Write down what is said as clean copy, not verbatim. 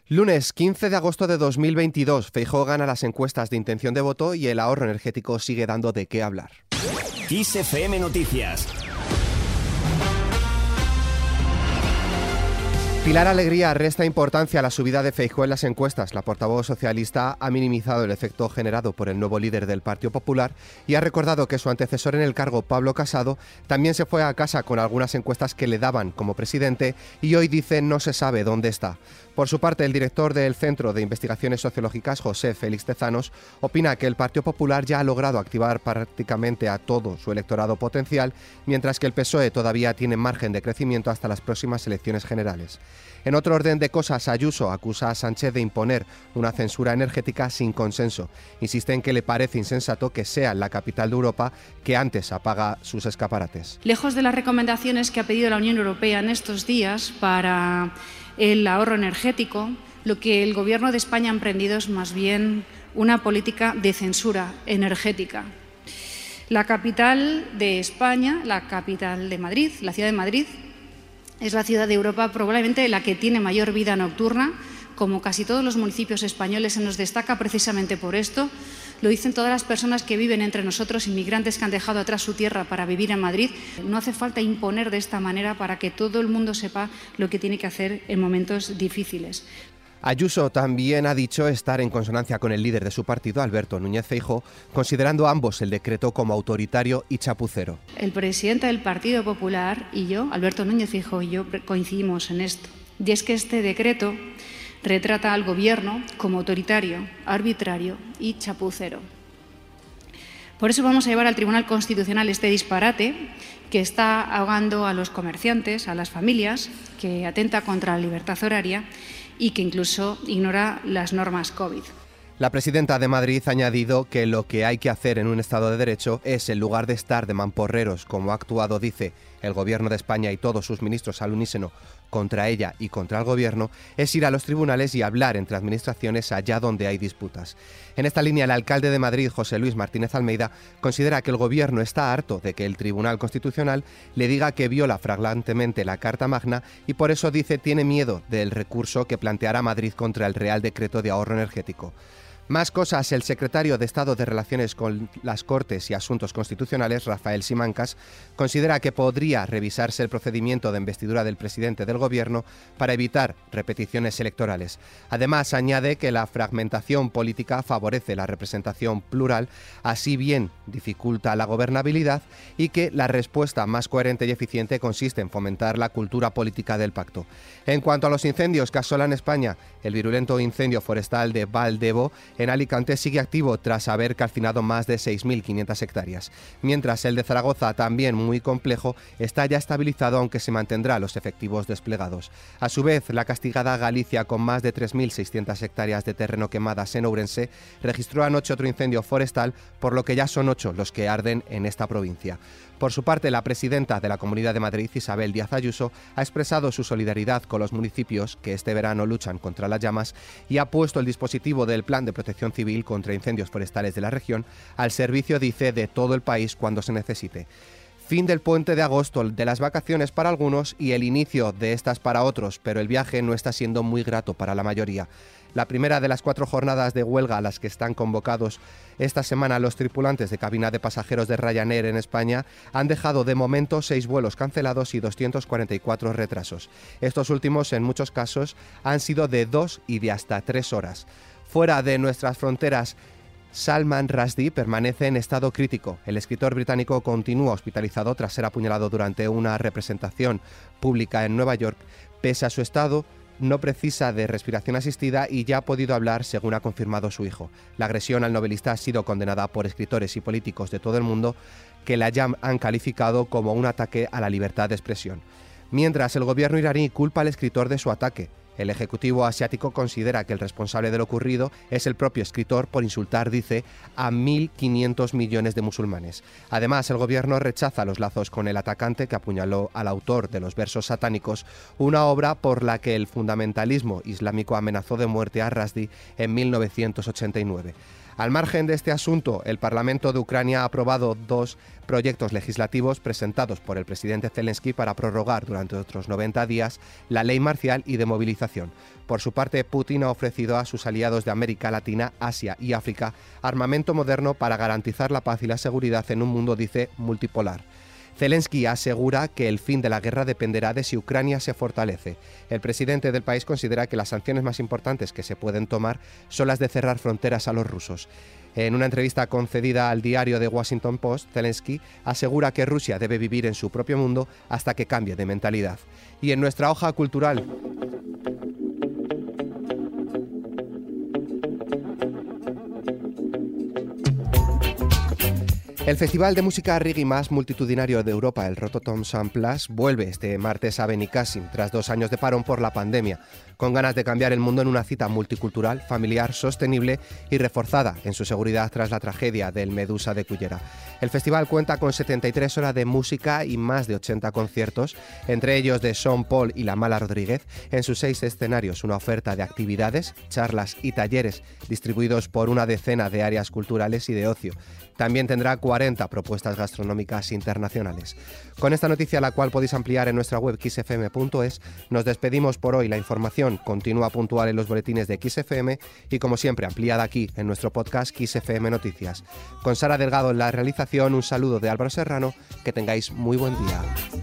Lunes 15 de agosto de 2022, Feijóo gana las encuestas de intención de voto y el ahorro energético sigue dando de qué hablar. Kiss FM Noticias. Pilar Alegría resta importancia a la subida de Feijóo en las encuestas. La portavoz socialista ha minimizado el efecto generado por el nuevo líder del Partido Popular y ha recordado que su antecesor en el cargo, Pablo Casado, también se fue a casa con algunas encuestas que le daban como presidente y hoy dice no se sabe dónde está. Por su parte, el director del Centro de Investigaciones Sociológicas, José Félix Tezanos, opina que el Partido Popular ya ha logrado activar prácticamente a todo su electorado potencial, mientras que el PSOE todavía tiene margen de crecimiento hasta las próximas elecciones generales. En otro orden de cosas, Ayuso acusa a Sánchez de imponer una censura energética sin consenso. Insiste en que le parece insensato que sea la capital de Europa que antes apaga sus escaparates. Lejos de las recomendaciones que ha pedido la Unión Europea en estos días para el ahorro energético, lo que el Gobierno de España ha emprendido es más bien una política de censura energética. La capital de España, la capital de Madrid, la ciudad de Madrid, es la ciudad de Europa probablemente la que tiene mayor vida nocturna. Como casi todos los municipios españoles, se nos destaca precisamente por esto. Lo dicen todas las personas que viven entre nosotros, inmigrantes que han dejado atrás su tierra para vivir en Madrid. No hace falta imponer de esta manera para que todo el mundo sepa lo que tiene que hacer en momentos difíciles. Ayuso también ha dicho estar en consonancia con el líder de su partido, Alberto Núñez Feijóo, considerando ambos el decreto como autoritario y chapucero. El presidente del Partido Popular y yo, Alberto Núñez Feijóo y yo, coincidimos en esto. Y es que este decreto retrata al Gobierno como autoritario, arbitrario y chapucero. Por eso vamos a llevar al Tribunal Constitucional este disparate que está ahogando a los comerciantes, a las familias, que atenta contra la libertad horaria y que incluso ignora las normas COVID. La presidenta de Madrid ha añadido que lo que hay que hacer en un Estado de Derecho es, en lugar de estar de mamporreros como ha actuado, dice, el Gobierno de España y todos sus ministros al unísono contra ella y contra el Gobierno, es ir a los tribunales y hablar entre administraciones allá donde hay disputas. En esta línea, el alcalde de Madrid, José Luis Martínez Almeida, considera que el Gobierno está harto de que el Tribunal Constitucional le diga que viola flagrantemente la Carta Magna y por eso, dice, tiene miedo del recurso que planteará Madrid contra el Real Decreto de Ahorro Energético. Más cosas. El secretario de Estado de Relaciones con las Cortes y Asuntos Constitucionales, Rafael Simancas, considera que podría revisarse el procedimiento de investidura del presidente del Gobierno para evitar repeticiones electorales. Además, añade que la fragmentación política favorece la representación plural, así bien dificulta la gobernabilidad, y que la respuesta más coherente y eficiente consiste en fomentar la cultura política del pacto. En cuanto a los incendios que asolan España, el virulento incendio forestal de Val d'Ebo en Alicante sigue activo tras haber calcinado más de 6.500 hectáreas, mientras el de Zaragoza, también muy complejo, está ya estabilizado, aunque se mantendrá los efectivos desplegados. A su vez, la castigada Galicia, con más de 3.600 hectáreas de terreno quemadas en Ourense, registró anoche otro incendio forestal, por lo que ya son 8 los que arden en esta provincia. Por su parte, la presidenta de la Comunidad de Madrid, Isabel Díaz Ayuso, ha expresado su solidaridad con los municipios que este verano luchan contra las llamas y ha puesto el dispositivo del Plan de Protección Civil contra incendios forestales de la región al servicio, dice, de todo el país cuando se necesite. Fin del puente de agosto, de las vacaciones para algunos y el inicio de estas para otros, pero el viaje no está siendo muy grato para la mayoría. La primera de las 4 jornadas de huelga a las que están convocados esta semana los tripulantes de cabina de pasajeros de Ryanair en España han dejado de momento 6 vuelos cancelados y 244 retrasos. Estos últimos, en muchos casos, han sido de 2 y de hasta 3 horas. Fuera de nuestras fronteras, Salman Rushdie permanece en estado crítico. El escritor británico continúa hospitalizado tras ser apuñalado durante una representación pública en Nueva York. Pese a su estado, no precisa de respiración asistida y ya ha podido hablar, según ha confirmado su hijo. La agresión al novelista ha sido condenada por escritores y políticos de todo el mundo, que la han calificado como un ataque a la libertad de expresión. Mientras, el gobierno iraní culpa al escritor de su ataque. El Ejecutivo asiático considera que el responsable de lo ocurrido es el propio escritor por insultar, dice, a 1.500 millones de musulmanes. Además, el gobierno rechaza los lazos con el atacante que apuñaló al autor de los versos satánicos, una obra por la que el fundamentalismo islámico amenazó de muerte a Rushdie en 1989. Al margen de este asunto, el Parlamento de Ucrania ha aprobado 2 proyectos legislativos presentados por el presidente Zelensky para prorrogar durante otros 90 días la ley marcial y de movilización. Por su parte, Putin ha ofrecido a sus aliados de América Latina, Asia y África armamento moderno para garantizar la paz y la seguridad en un mundo, dice, multipolar. Zelensky asegura que el fin de la guerra dependerá de si Ucrania se fortalece. El presidente del país considera que las sanciones más importantes que se pueden tomar son las de cerrar fronteras a los rusos. En una entrevista concedida al diario The Washington Post, Zelensky asegura que Rusia debe vivir en su propio mundo hasta que cambie de mentalidad. Y en nuestra hoja cultural... El festival de música reggae más multitudinario de Europa, el Rototom Sound Plus, vuelve este martes a Benicàssim tras 2 años de parón por la pandemia, con ganas de cambiar el mundo en una cita multicultural, familiar, sostenible y reforzada en su seguridad tras la tragedia del Medusa de Cullera. El festival cuenta con 73 horas de música y más de 80 conciertos, entre ellos de Sean Paul y La Mala Rodríguez, en sus 6 escenarios, una oferta de actividades, charlas y talleres distribuidos por una decena de áreas culturales y de ocio. También tendrá 40 propuestas gastronómicas internacionales. Con esta noticia, la cual podéis ampliar en nuestra web xfm.es, nos despedimos por hoy. La información continúa puntual en los boletines de XFM y, como siempre, ampliada aquí en nuestro podcast XFM Noticias. Con Sara Delgado en la realización, un saludo de Álvaro Serrano. Que tengáis muy buen día.